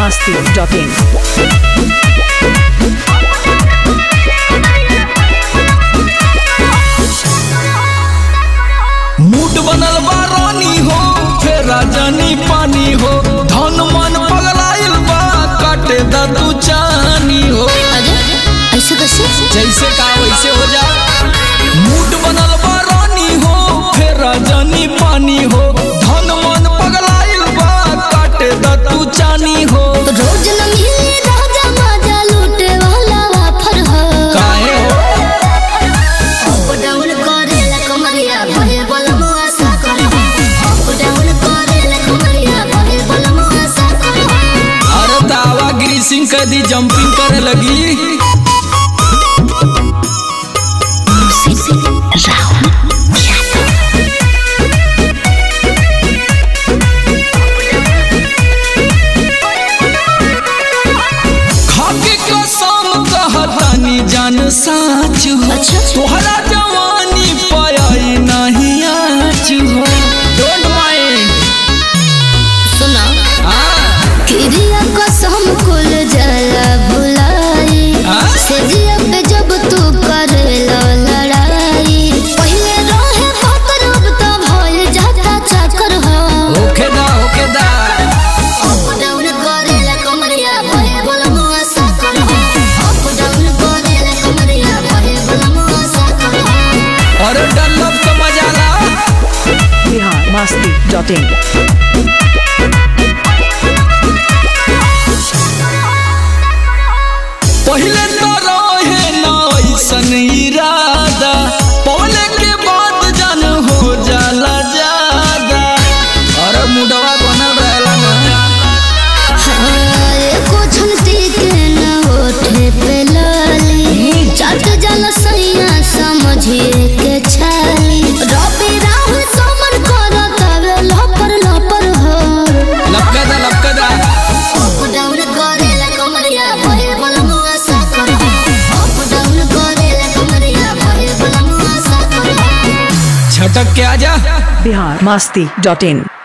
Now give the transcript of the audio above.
masti.in. Mood बनल बा रानी हो फिर राजनी पानी हो धन मन पगलाइल बा काटे दा तू चानी हो। अरे ऐसे कैसे? जैसे का वैसे हो जा। मूड बनल बा रानी हो फिर राजनी पानी हो धन मन पगलाइल बा काटे दा तू चानी हो। रोज न मिले राजा माजा लूटे वाला वाफर हो। काहे हो अप डाउन करेला कमरिया भरे बलमुआ सा कर। अप डाउन करेला कमरिया भरे बलमुआ सा कर। अरे दावा ग्रीसिंग कर दी जंपिंग करे लगी। जान साच हो तोहरा जवानी पाई नहीं आच हो। डोंट माइंड सुना किरिया कसम कुल जला भुलाई सेजिया पे जब तू करेला लड़ाई पहले रहे बापर अब तो भइल जाता चाकर हो। ओके दा अप डाउन करेला कमरिया भरे बलमुआ सा कर। अप डाउन करेला कमरिया भरे बलमुआ सा कर। और डनलप का मजा ला। Bihar masti.in. पहले तो रहे ना ऐसन इरादा पौले के बाद जान हो जाला ज्यादा। अरे मुडवा बनल रहला ना। एको झुमती के न होठे पे लाली चाट जाला सैया समझिए के छाली। रबी राहु समन करत हवे लपर लपर हो। लपका दा अप डाउन करेला कमरिया भरे बलमुआ सा कर। अप डाउन करेला कमरिया भरे बलमुआ सा कर। छटक के आजा। Bihar masti.in.